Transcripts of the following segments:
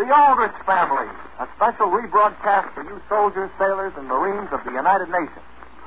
The Aldrich Family, a special rebroadcast for you soldiers, sailors, and Marines of the United Nations.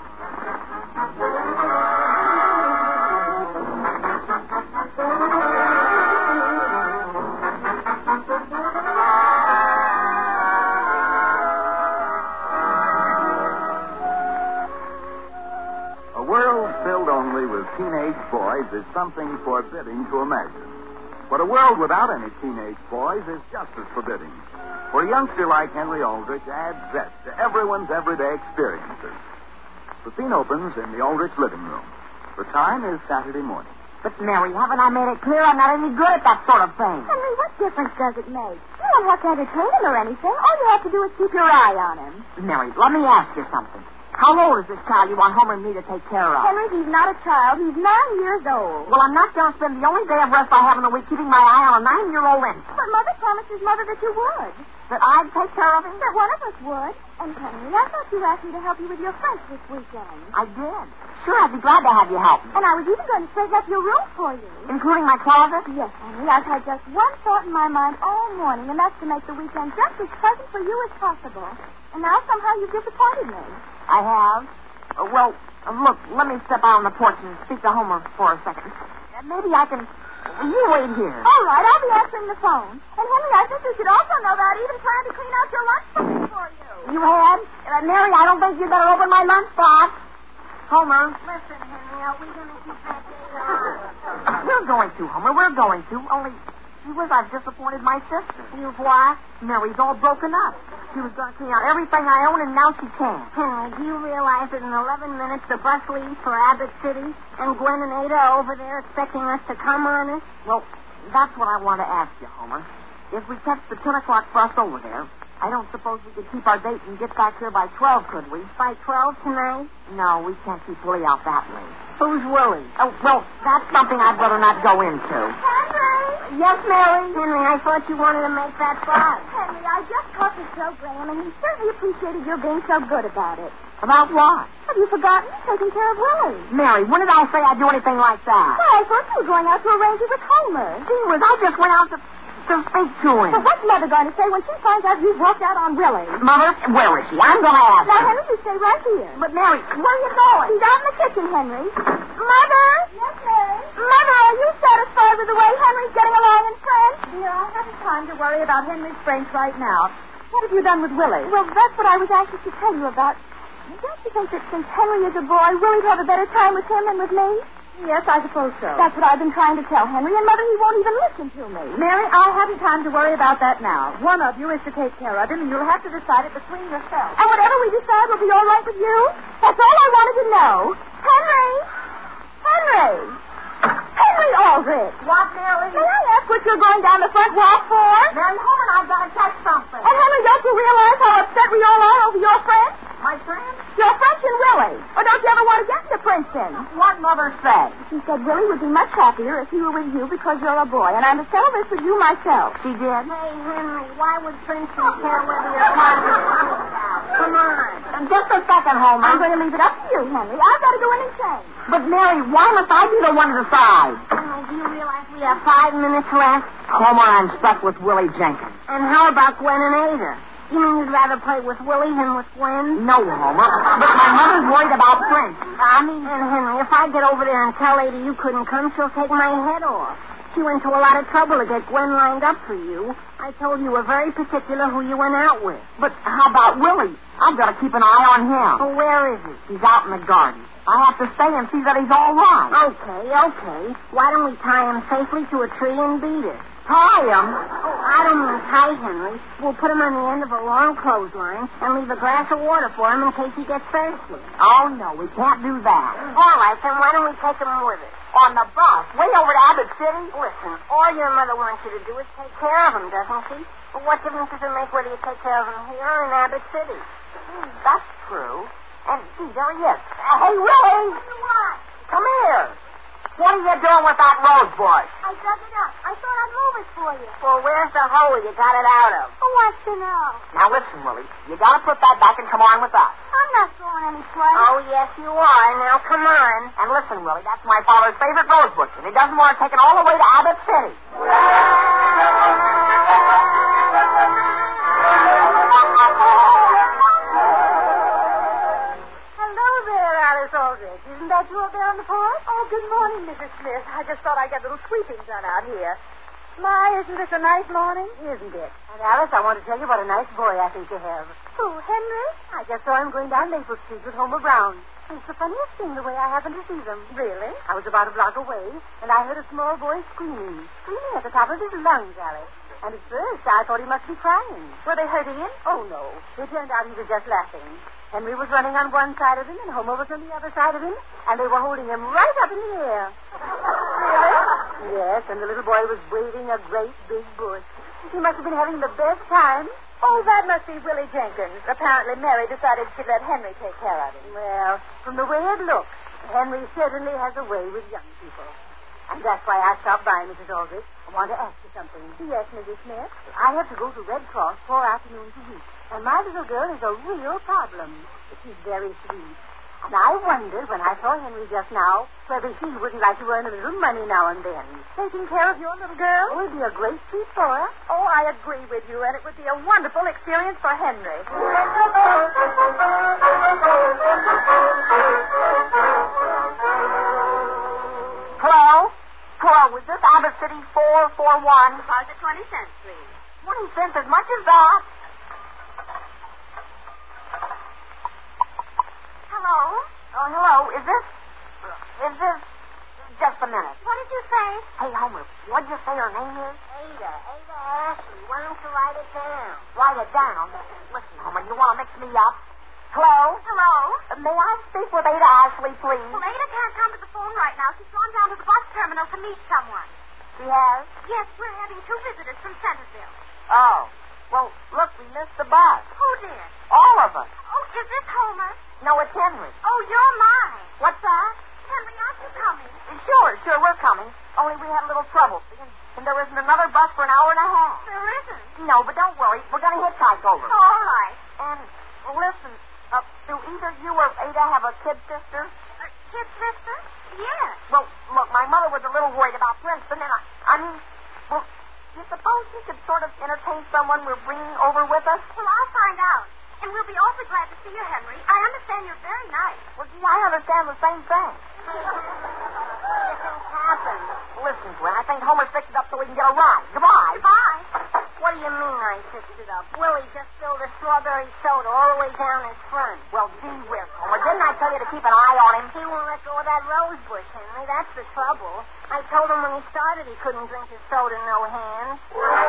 A world filled only with teenage boys is something forbidding to imagine. But a world without any teenage boys is just as forbidding. For a youngster like Henry Aldrich adds zest to everyone's everyday experiences. The scene opens in the Aldrich living room. The time is Saturday morning. But, Mary, haven't I made it clear I'm not any good at that sort of thing? Henry, what difference does it make? You don't have to entertain him or anything. All you have to do is keep your eye on him. Mary, let me ask you something. How old is this child you want Homer and me to take care of? Henry, he's not a child. He's 9 years old. Well, I'm not going to spend the only day of rest I have in the week keeping my eye on a 9-year-old infant. But Mother promised his mother that you would. That I'd take care of him? That one of us would. And, Henry, I thought you asked me to help you with your French this weekend. I did. Sure, I'd be glad to have you help me. And I was even going to straighten up your room for you. Including my closet? Yes, Henry. I've had just one thought in my mind all morning, and that's to make the weekend just as pleasant for you as possible. And now somehow you've disappointed me. I have? Look, let me step out on the porch and speak to Homer for a second. Maybe I can... You wait here. All right, I'll be answering the phone. And, Henry, I think you should also know that I even planned to clean out your lunchbox for you. You had? Mary, I don't think you'd better open my lunchbox. Homer. Listen, Henry, are we going to keep that date on? We're going to, Homer. We're going to. Only, she was I've disappointed my sister. You've what? Mary's all broken up. She was going to clean out everything I own, and now she can't. Henry, do you realize that in 11 minutes the bus leaves for Abbott City, and Gwen and Ada are over there expecting us to come on us? Well, that's what I want to ask you, Homer. If we catch the 10 o'clock bus over there, I don't suppose we could keep our date and get back here by 12, could we? By 12 tonight? No, we can't keep Willie out that late. Who's Willie? Oh, well, that's something I'd rather not go into. Henry! Yes, Mary? Henry, I thought you wanted to make that fly. Henry, I just talked to Joe Graham, and he certainly appreciated your being so good about it. About what? Have you forgotten? Taking care of Willie. Mary, when did I say I'd do anything like that? Well, I thought you were going out to arrange it with Homer. Gee whiz, I just went out to speak to him. But what's Mother going to say when she finds out you've walked out on Willie? Mother, where is she? I'm going to ask Now, her. Henry, you stay right here. But, Mary, where are you going? He's out in the kitchen, Henry. Mother? Yes, Mary? Mother, are you satisfied with the way Henry's getting along in French? No, I haven't time to worry about Henry's French right now. What have you done with Willie? Well, that's what I was anxious to tell you about. Don't you think that since Henry is a boy, Willie'd have a better time with him than with me? Yes, I suppose so. That's what I've been trying to tell Henry, and Mother, he won't even listen to me. Mary, I haven't time to worry about that now. One of you is to take care of him, and you'll have to decide it between yourselves. And whatever we decide will be all right with you? That's all I wanted to know. Henry! Henry! Henry Aldrich! What, Mary? May I ask what you're going down the front walk for? Mary, Homer and I've got to catch something. And Henry, don't you realize how upset we all are over your French? My friend? Your French and Willie. Or don't you ever want to get to Princeton? What Mother said? She said Willie would be much happier if he were with you because you're a boy, and I'm to settle this with you myself. She did? Hey, Henry, why would Princeton care whether you're happy? Come on. Just a second, Homer. I'm going to leave it up to you, Henry. I've got to go in and change. But, Mary, why must I be the one to decide? Henry, do you realize we have 5 minutes left? Homer, I'm stuck with Willie Jenkins. And how about Gwen and Ada? You mean you'd rather play with Willie than with Gwen? No, Homer. But my mother's worried about Prince. And Henry, if I get over there and tell Ada you couldn't come, she'll take my head off. She went to a lot of trouble to get Gwen lined up for you. I told you were very particular who you went out with. But how about Willie? I've got to keep an eye on him. Well, where is he? He's out in the garden. I have to stay and see that he's all right. Okay. Why don't we tie him safely to a tree and beat it? Tie him? Oh, I don't mean tie, Henry. We'll put him on the end of a long clothesline and leave a glass of water for him in case he gets thirsty. Oh, no, we can't do that. All right, then why don't we take him with us? On the bus? Way over to Abbott City? Listen, all your mother wants you to do is take care of him, doesn't she? Well, what difference does it make whether you take care of him here or in Abbott City? That's true. And, see, there he is. Hey, Willie! What? Come here. What are you doing with that rose bush? I dug it up. I thought I'd move it for you. Well, where's the hole you got it out of? Who wants to know? Now, listen, Willie. You got to put that back and come on with us. I'm not going any place. Oh, yes, you are. Now, come on. And listen, Willie, that's my father's favorite rose bush, and he doesn't want to take it all the way to Abbott City. My, isn't this a nice morning? Isn't it? And, Alice, I want to tell you what a nice boy I think you have. Who, Henry? I just saw him going down Maple Street with Homer Brown. It's the funniest thing the way I happened to see them. Really? I was about a block away, and I heard a small boy screaming at the top of his lungs, Alice. And at first, I thought he must be crying. Were they hurting him? Oh, no. It turned out he was just laughing. Henry was running on one side of him, and Homer was on the other side of him, and they were holding him right up in the air. Really? Yes, and the little boy was waving a great big bush. He must have been having the best time. Oh, that must be Willie Jenkins. Apparently Mary decided she'd let Henry take care of him. Well, from the way it looks, Henry certainly has a way with young people. And that's why I stopped by, Mrs. Aldrich. I want to ask you something. Yes, Mrs. Smith. I have to go to Red Cross 4 afternoons a week. And my little girl is a real problem. She's very sweet. And I wondered when I saw Henry just now whether he wouldn't like to earn a little money now and then. Taking care of your little girl? Oh, it'd be a great treat for her. Oh, I agree with you, and it would be a wonderful experience for Henry. Hello? Hello, is this Albert City 441? Deposit 20 cents, please. 20 cents, as much as that? Hello? Oh, hello. Is this... Just a minute. What did you say? Hey, Homer, what'd you say her name is? Ada Ashley. Why don't you write it down? Write it down. Listen, Homer, you want to mix me up? Hello? Hello? May I speak with Ada Ashley, please? Well, Ada can't come to the phone right now. She's gone down to the bus terminal to meet someone. She has? Yes, we're having 2 visitors from Centerville. Oh. Well, look, we missed the bus. Who did? All of us. Oh, is this Homer? No, it's Henry. Oh, you're mine. What's that? Henry, aren't you coming? Sure, we're coming. Only we had a little trouble, and there isn't another bus for an hour and a half. There isn't. No, but don't worry. We're going to hitchhike over. All right. And, listen, do either you or Ada have a kid sister? Kid sister? Yes. Well, look, my mother was a little worried about Princeton, and well, you suppose you could sort of entertain someone we're bringing over with us? Well, I'll find out. And we'll be awfully glad to see you, Henry. I understand you're very nice. Well, gee, I understand the same thing. Nothing's happened. Listen, Gwen, I think Homer's fixed it up so we can get a ride. Goodbye. Goodbye. What do you mean I fixed it up? Willie just filled a strawberry soda all the way down his front. Well, gee whiz, Homer, didn't I tell you to keep an eye on him? He won't let go of that rose bush, Henry. That's the trouble. I told him when he started he couldn't drink his soda no hands.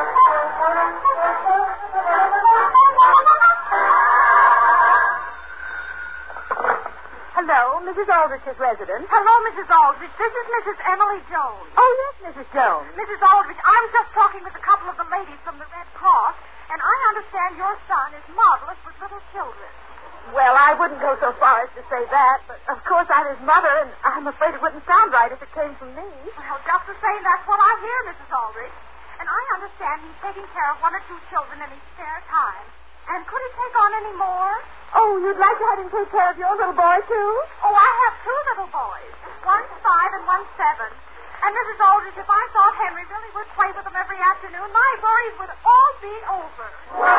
Hello, Mrs. Aldrich's residence. Hello, Mrs. Aldrich. This is Mrs. Emily Jones. Oh, yes, Mrs. Jones. Mrs. Aldrich, I was just talking with a couple of the ladies from the Red Cross, and I understand your son is marvelous with little children. Well, I wouldn't go so far as to say that, but of course I'm his mother, and I'm afraid it wouldn't sound right if it came from me. Well, just the same, that's what I hear, Mrs. Aldrich. And I understand he's taking care of 1 or 2 children in his spare time. And could he take on any more? Oh, you'd like to have him take care of your little boy, too? Oh, I have 2 little boys. One's 5 and one's 7. And Mrs. Aldrich, if I thought Henry really would play with them every afternoon, my worries would all be over.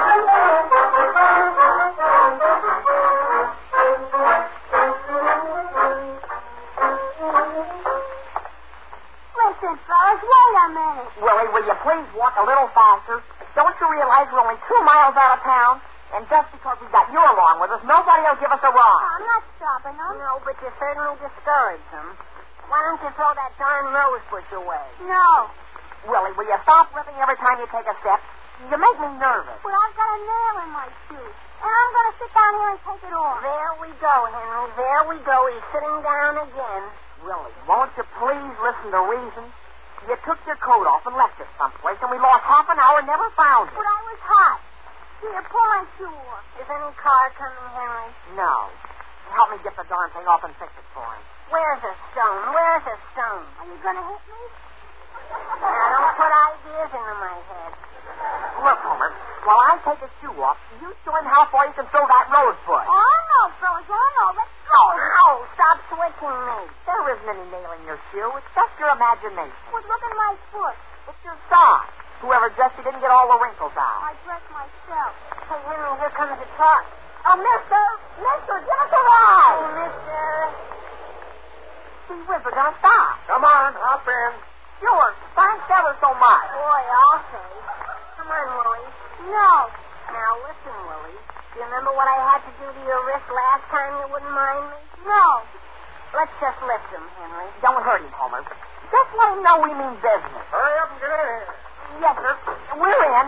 Listen, fellas, wait a minute. Willie, will you please walk a little faster? Don't you realize we're only 2 miles out of town? And just because we've got you along with us, nobody will give us a ride. I'm not stopping them. No, but you certainly discourage them. Why don't you throw that darn rose bush away? No. Willie, will you stop ripping every time you take a step? You make me nervous. Well, I've got a nail in my shoe. And I'm going to sit down here and take it off. There we go, Henry. There we go. He's sitting down again. Willie, won't you please listen to reason? You took your coat off and left it someplace, and we lost half an hour and never found it. But I was hot. Here, pull my shoe off. Is any car coming, Henry? No. Help me get the darn thing off and fix it for him. Where's the stone? Where's the stone? Are you going to hit me? Now, don't put ideas into my head. Look, Homer, while I take his shoe off, you show him how far you can throw that rose bush. Oh, no, fellas. Oh, no. Let's go. Oh, stop switching me. There isn't any nail in your shoe. It's just your imagination. Well, look at my foot. It's your sock. Whoever dressed you didn't get all the wrinkles out. I dressed myself. Hey, Henry, here comes the truck. Oh, mister, give us a ride. Hey, mister. Gee whiz, we're going to stop. Come on, hop in. Sure. Thanks ever so much. Boy, I'll say. Come on, Willie. No. Now, listen, Willie. Do you remember what I had to do to your wrist last time you wouldn't mind me? No. Let's just lift him, Henry. Don't hurt him, Homer. Just let him know we mean business. Hurry up and get in here. Yes, sir. We're in.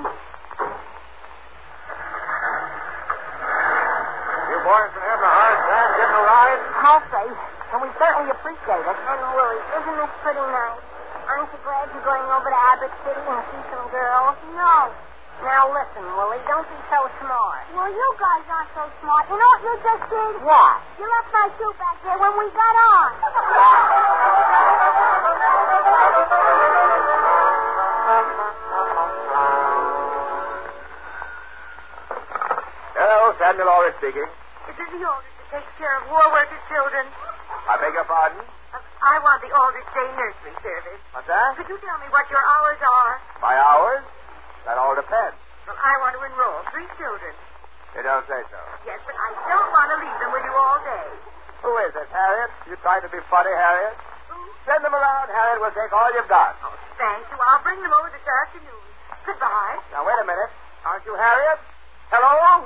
You boys been having a hard time getting a ride? I'll say. And we certainly appreciate it. And, Willie, isn't this pretty nice? Aren't you glad you're going over to Abbott City and see some girls? No. Now, listen, Willie, don't be so smart. Well, you guys aren't so smart. You know what you just did? What? You left my shoe back there when we got on. Hello, Samuel Aldrich speaking. This is the Aldrich that takes care of war worker children. I beg your pardon? I want the Aldrich Day Nursery Service. What's that? Could you tell me what your hours are? My hours? That all depends. Well, I want to enroll 3 children. You don't say so. Yes, but I don't want to leave them with you all day. Who is it, Harriet? You trying to be funny, Harriet? Send them around, Harriet. We'll take all you've got. Oh, thank you. I'll bring them over this afternoon. Goodbye. Now, wait a minute. Aren't you Harriet? Hello?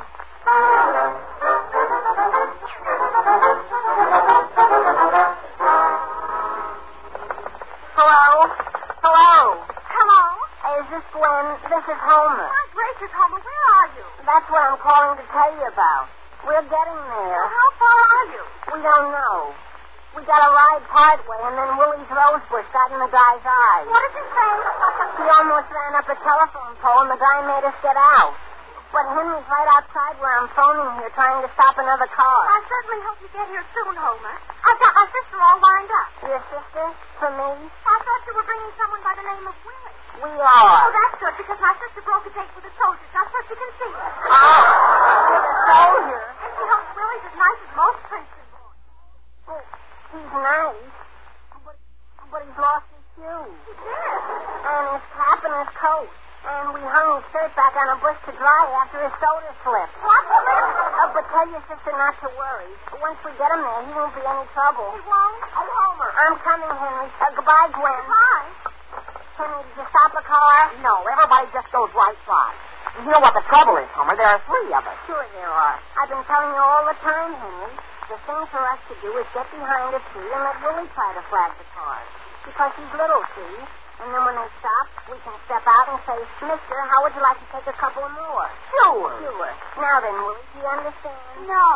Hello? Hello? Hello? Is this Gwen? This is Homer. My gracious, Homer, where are you? That's what I'm calling to tell you about. We're getting there. Well, how far are you? We don't know. We got a ride part way, and then Willie's rosebush got in the guy's eye. What did you say? He almost ran up a telephone pole, and the guy made us get out. But Henry's right outside where I'm phoning here, trying to stop another car. I certainly hope you get here soon, Homer. I've got my sister all lined up. Your sister? For me? I thought you were bringing someone by the name of Willie. We are. Oh, that's good, because my sister broke a date with a soldier just so she can see her. Oh, with a soldier? And she hopes Willie's as nice as most Princeton boys. Well, he's nice, but he's lost his shoes. He did. And his cap and his coat. And we hung his shirt back on a bush to dry after his soda slipped. What? But tell your sister not to worry. Once we get him there, he won't be any trouble. He won't? Oh, Homer. I'm coming, Henry. Goodbye, Gwen. Hi. Henry, did you stop the car? No, everybody just goes right by. You know what the trouble is, Homer? There are 3 of us. Sure there are. I've been telling you all the time, Henry. The thing for us to do is get behind a tree and let Willie try to flag the cars. Because he's little, see? And then when they stop, we can step out and say, Mister, how would you like to take a couple more? Sure. Now then, Willie, do you understand? No.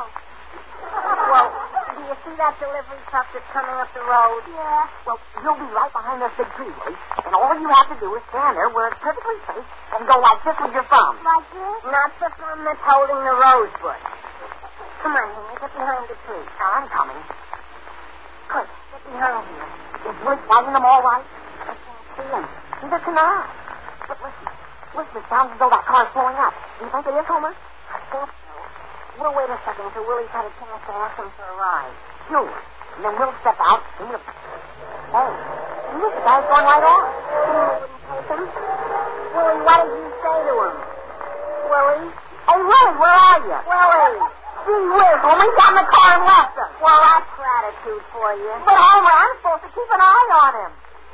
Well, do you see that delivery truck that's coming up the road? Yeah. Well, you'll be right behind this big tree, Willie. And all you have to do is stand there where it's perfectly safe and go like this with your thumb. Like this? Not the thumb that's holding the rose bush. Come on, Henry, get behind the tree. I'm coming. Quick, get behind here. Is Willie flagging them all right? I can't see him. Neither can I. But listen, it sounds as though that car's slowing up. Do you think it is, Homer? I think so. We'll wait a second until Willie's had a chance to ask him for a ride. Sure. And then we'll step out and we'll... Hey, look, the guy's going right on. You wouldn't take him? Willie, what did you say to him? Willie? Hey, Willie, where are you? Willie! Gee whiz, Homer, he got in the car and left us. Well, that's gratitude for you. But, Homer, I'm supposed to keep an eye on him.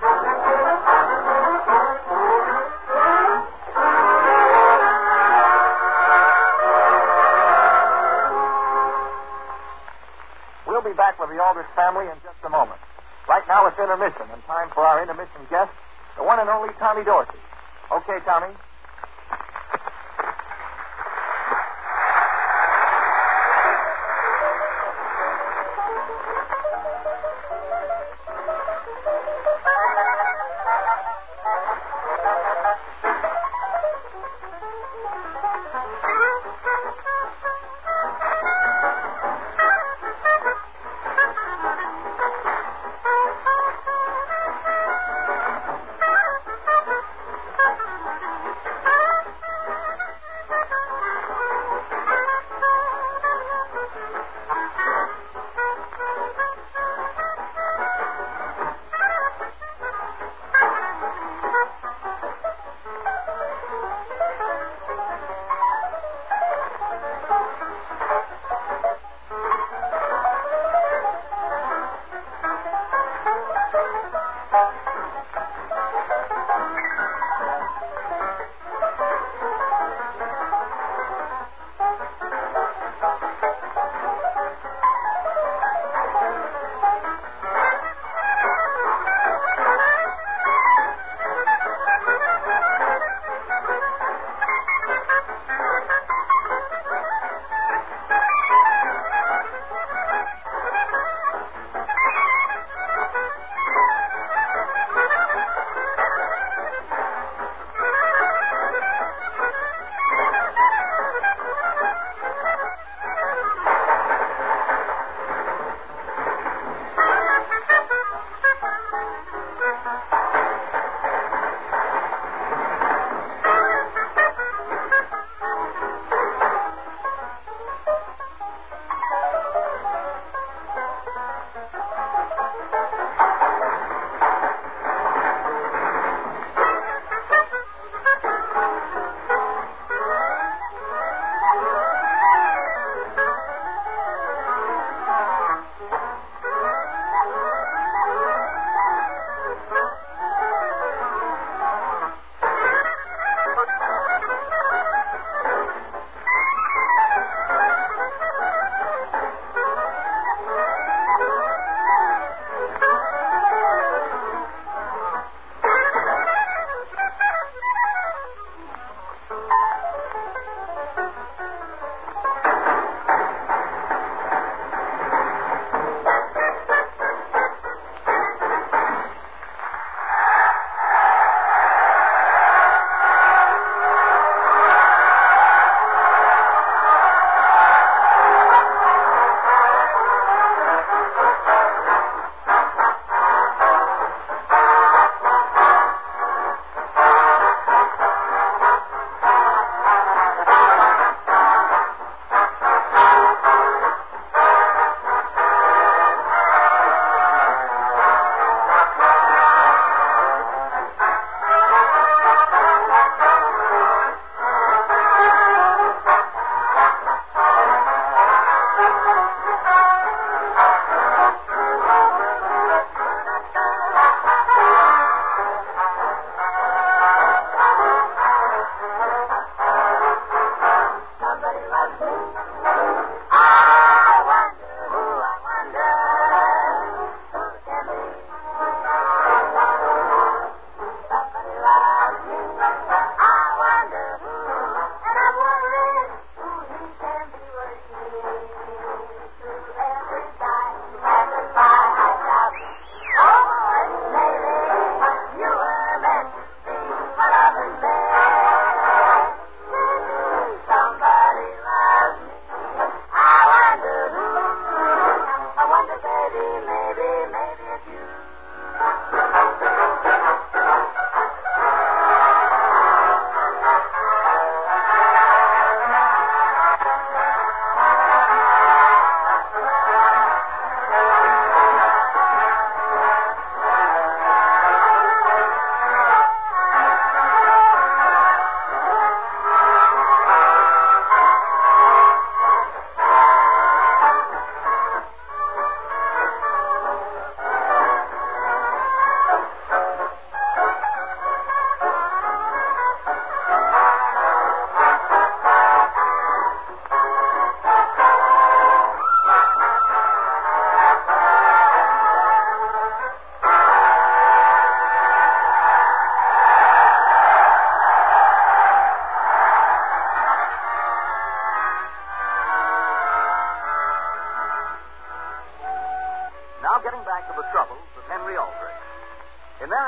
We'll be back with the Aldrich family in just a moment. Right now it's intermission, and time for our intermission guest, the one and only Tommy Dorsey. Okay, Tommy.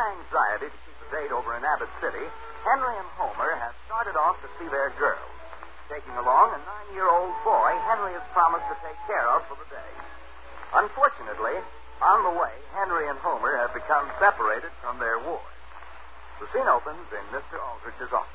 anxiety to keep the date over in Abbott City, Henry and Homer have started off to see their girls. Taking along a 9-year-old boy Henry has promised to take care of for the day. Unfortunately, on the way, Henry and Homer have become separated from their ward. The scene opens in Mr. Aldrich's office.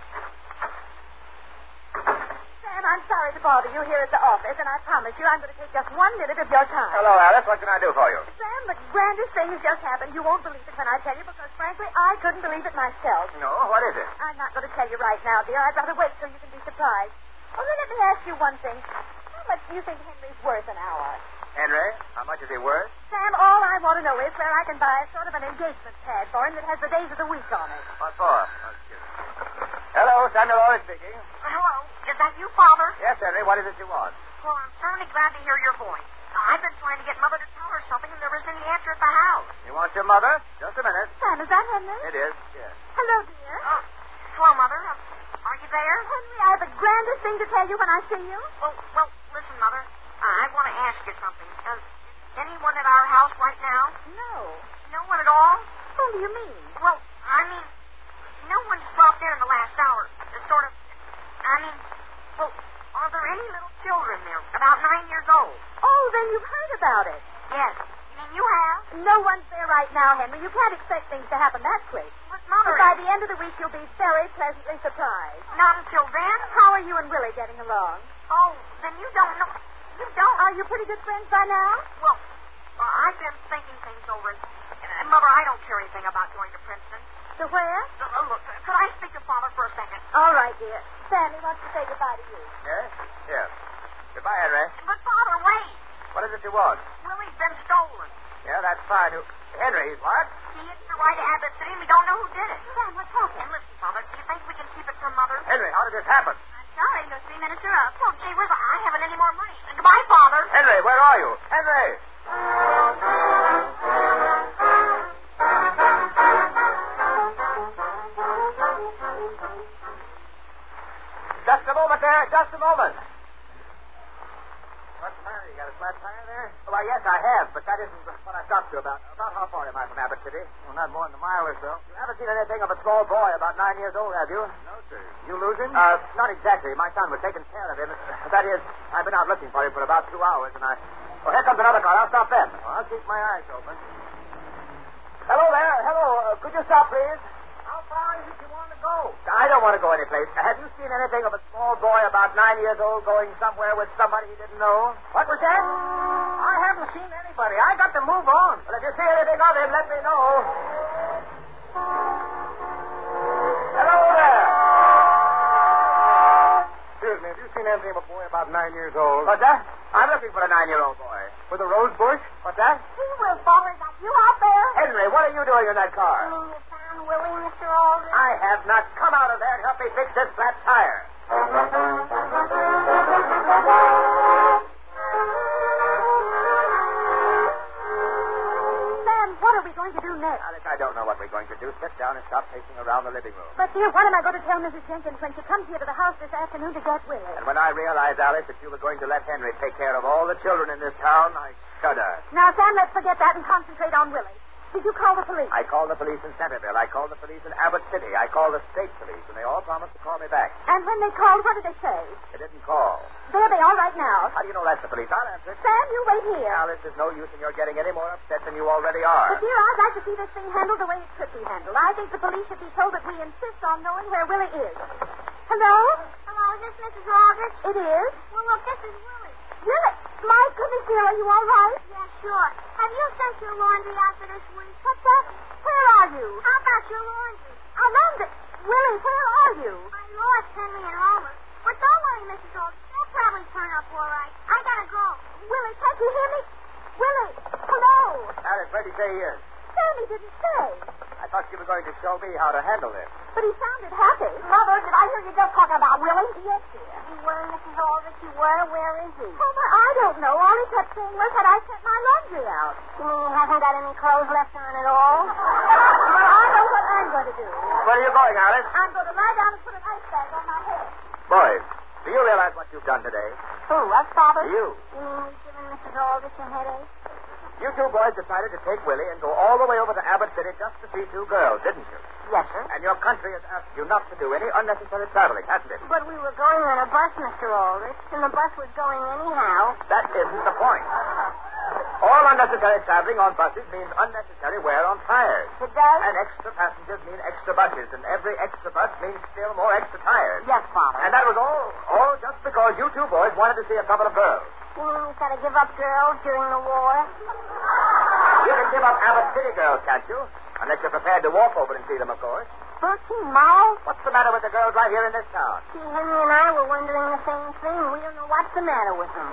Sam, I'm sorry to bother you here at the office, and I promise you I'm going to take just 1 minute of your time. Hello, Alice. What can I do for you? Sam, the grandest thing has just happened. You won't believe it when I tell you, because frankly, I couldn't believe it myself. No? What is it? I'm not going to tell you right now, dear. I'd rather wait till you can be surprised. Oh, then let me ask you one thing. How much do you think Henry's worth an hour? Henry? How much is he worth? Sam, all I want to know is where I can buy a sort of an engagement pad for him that has the days of the week on it. What for? Hello, Samuel Orris speaking. Hello. Is that you, Father? Yes, Henry. What is it you want? Well, I'm certainly glad to hear your voice. I've been trying to get Mother to tell her something, and there isn't any answer at the house. You want your mother? Just a minute. Sam, is that Henry? It is, yes. Hello, dear. Hello, Mother. Are you there? Henry, I have the grandest thing to tell you when I see you. Well, listen, Mother. I want to ask you something. Is anyone at our house right now? No. No one at all? Who do you mean? Well, I mean, no one's dropped in the last hour. Are there any little children there, about 9 years old? Oh, then you've heard about it. Yes. You mean you have? No one's there right now, Henry. You can't expect things to happen that quick. But, Mother... But by the end of the week, you'll be very pleasantly surprised. Not until then? How are you and Willie getting along? Oh, then you don't know... You don't... Are you pretty good friends by now? Well, I've been thinking things over. And, Mother, I don't care anything about going to Princeton. To where? Look, could I speak to Father for a second? All right, dear. Sandy wants to say goodbye to you. Yes? Yes. Goodbye, Henry. But, Father, wait. What is it you want? Willie's been stolen. Yeah, that's fine. Henry, what? He hitched the ride to Abbott City, and we don't know who did it. Sam, what's happened? And listen, Father, do you think we can keep it from Mother? Henry, how did this happen? I'm sorry, those 3 minutes are up. Well, gee whiz, I haven't any more money. Goodbye, Father. Henry, where are you? Henry! Just a moment there. Just a moment. What's the matter? You got a flat tire there? Why, yes, I have, but that isn't what I stopped you about. About how far am I from Abbott City? Well, not more than a mile or so. You haven't seen anything of a small boy about 9 years old, have you? No, sir. You lose him? Not exactly. My son was taking care of him. That is, I've been out looking for him for about 2 hours, and Oh, here comes another car. I'll stop then. Well, I'll keep my eyes open. Hello there. Hello. Could you stop, please? How far is it you want to go? I don't want to go anyplace. Have you seen anything of a small boy about 9 years old going somewhere with somebody he didn't know? What was that? I haven't seen anybody. I got to move on. Well, if you see anything of him, let me know. Hello there. Excuse me, have you seen anything of a boy about 9 years old? What's that? I'm looking for a 9-year-old boy. With a rose bush? What's that? Gee whiz, Father, is that you out there? Henry, what are you doing in that car? You mean you found Willie, Mr. Aldrich? I have not. Come out of there and help me fix this flat tire. Sam, what are we going to do next? Alice, I don't know what we're going to do. Sit down and stop pacing around the living room. But, dear, what am I going to tell Mrs. Jenkins when she comes here to the house this afternoon to get Willie? And when I realized, Alice, that you were going to let Henry take care of all the children in this town, I shuddered. Now, Sam, let's forget that and concentrate on Willie. Did you call the police? I called the police in Centerville. I called the police in Abbott City. I called the state police, and they all promised to call me back. And when they called, what did they say? They didn't call. There they are right now. How do you know that's the police? I'll answer it. Sam, you wait here. Alice, there's no use in your getting any more upset than you already are. But, dear, I'd like to see this thing handled the way it should be handled. I think the police should be told that we insist on knowing where Willie is. Hello? Hello, is this Mrs. Aldrich? It is? Well, look, this is Willie. Willie! My goodness, dear, are you all right? Yeah, sure. Have you sent your laundry out for this week? What's that? Where are you? How about your laundry? Alonda! Willie, where are you? I lost Henry and Homer. But don't worry, Mrs. Aldrich. They'll probably turn up all right. I gotta go. Willie, can't you hear me? Willie! Hello! Alice, where did he say he is? Sammy didn't say. I thought you were going to show me how to handle this. But he sounded happy. Mother, did I hear you just talking about Willie? Yes, dear. You were, Mrs. Aldrich. You were. Where is he? Homer, I don't know. All he kept saying was that I sent my laundry out. You mean he hasn't got any clothes left on at all? Well, I know what I'm going to do. Where are you going, Alice? I'm going to lie down and put an ice bag on my head. Boys, do you realize what you've done today? Who, us, Father? You. You mean we've given Mrs. Aldrich a headache? You two boys decided to take Willie and go all the way over to Abbott City just to see two girls, didn't you? Yes, sir. And your country has asked you not to do any unnecessary traveling, hasn't it? But we were going on a bus, Mr. Aldrich, and the bus was going anyhow. That isn't the point. All unnecessary traveling on buses means unnecessary wear on tires. It does? And extra passengers mean extra buses, and every extra bus means still more extra tires. Yes, Father. And that was all just because you two boys wanted to see a couple of girls. You mean we've got to give up girls during the war? You can give up Abbott City girls, can't you? Unless you're prepared to walk over and see them, of course. 13 miles? What's the matter with the girls right here in this town? See, Henry and I were wondering the same thing. We don't know what's the matter with them.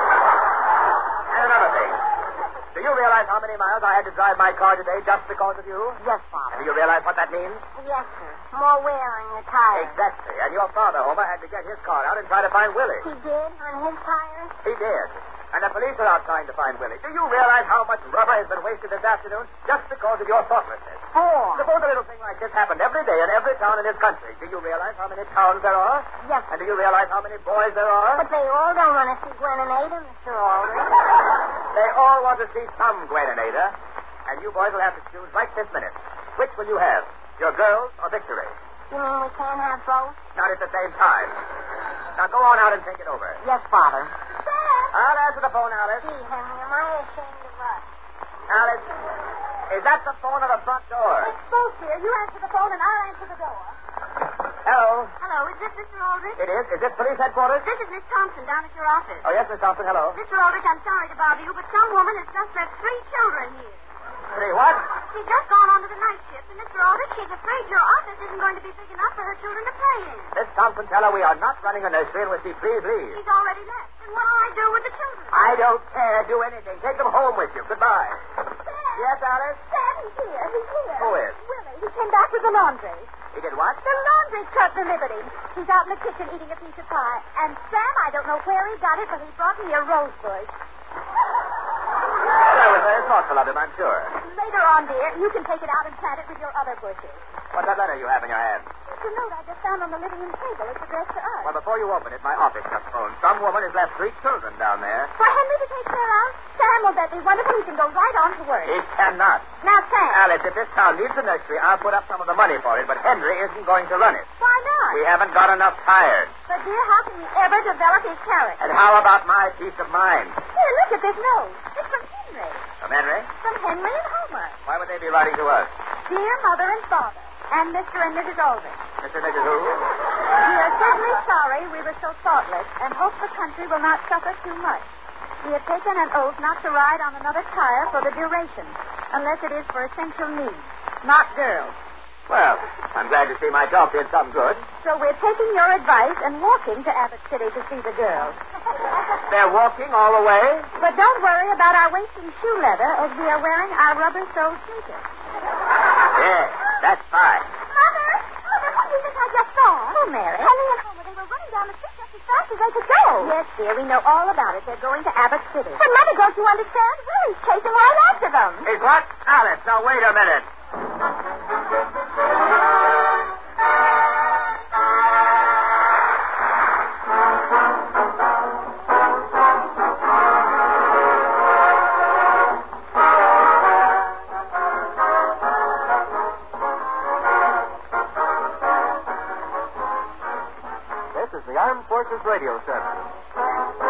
And another thing. Do you realize how many miles I had to drive my car today just because of you? Yes, And Father. do you realize what that means? Yes, sir. More wear on your tires. Exactly. And your father, Homer, had to get his car out and try to find Willie. He did? On his tires? He did. And the police are out trying to find Willie. Do you realize how much rubber has been wasted this afternoon just because of your thoughtlessness? Suppose a little thing like this happened every day in every town in this country. Do you realize how many towns there are? Yes, And do you realize how many boys there are? but they all don't want to see Gwen and Ada, Mr. Aldrich. They all want to see some Gwen and Ada. And you boys will have to choose right this minute. Which will you have? Your girls or victory? You mean we can't have both? Not at the same time. Now go on out and think it over. Yes, Father. I'll answer the phone, Alice. Gee, Henry, am I ashamed of us? Alice, is that the phone or the front door? It's both here. You answer the phone and I'll answer the door. Hello. Hello, is this Mr. Aldrich? It is. Is this police headquarters? This is Miss Thompson down at your office. Oh, yes, Miss Thompson. Hello. Mr. Aldrich, I'm sorry to bother you, but some woman has just left 3 children here. Hey, what? She's just gone on to the night shift, and Mr. Aldrich, she's afraid your office isn't going to be big enough for her children to play in. Miss Thompson, tell her we are not running a nursery and will she please leave. She's already left. And what'll I do with the children? I don't care. Do anything. Take them home with you. Goodbye. Yes, Alice? Dad, he's here. He's here. Who is? Willie. He came back with the laundry. He did what? The laundry truck delivered him. He's out in the kitchen eating a piece of pie. And Sam, I don't know where he got it, but he brought me a rose bush. That was very thoughtful of him, I'm sure. Later on, dear, you can take it out and plant it with your other bushes. What's that letter you have in your hand? It's a note I just found on the living room table. It's addressed to us. Well, before you open it, my office just phoned. Some woman has left 3 children down there. For Henry to take care of? Sam will bet me wonderful he can go right on to work. He cannot. Now, Sam. Alice, if this town needs a nursery, I'll put up some of the money for it, but Henry isn't going to run it. Why not? We haven't got enough tires. But, dear, how can we ever develop his character? And how about my peace of mind? Here, look at this note. It's from Henry. From Henry? From Henry and Homer. Why would they be writing to us? Dear Mother and Father, and Mr. and Mrs. Aldrich. Mr. and Mrs. Who? We are certainly sorry we were so thoughtless and hope the country will not suffer too much. We have taken an oath not to ride on another tire for the duration, unless it is for essential needs, not girls. Well, I'm glad to see my talk did some good. So we're taking your advice and walking to Abbott City to see the girls. They're walking all the way? But don't worry about our wasting shoe leather, as we are wearing our rubber-soled sneakers. Yes, that's fine. Mother, what do you think I just saw? Oh, Mary. Henry and Homer, they were running down the street just as fast as they could go. Yes, dear, we know all about it. They're going to Abbott City. But, Mother, don't you understand? Willie's chasing right after them. Is what? Alice, now wait a minute. This is the Armed Forces Radio Service.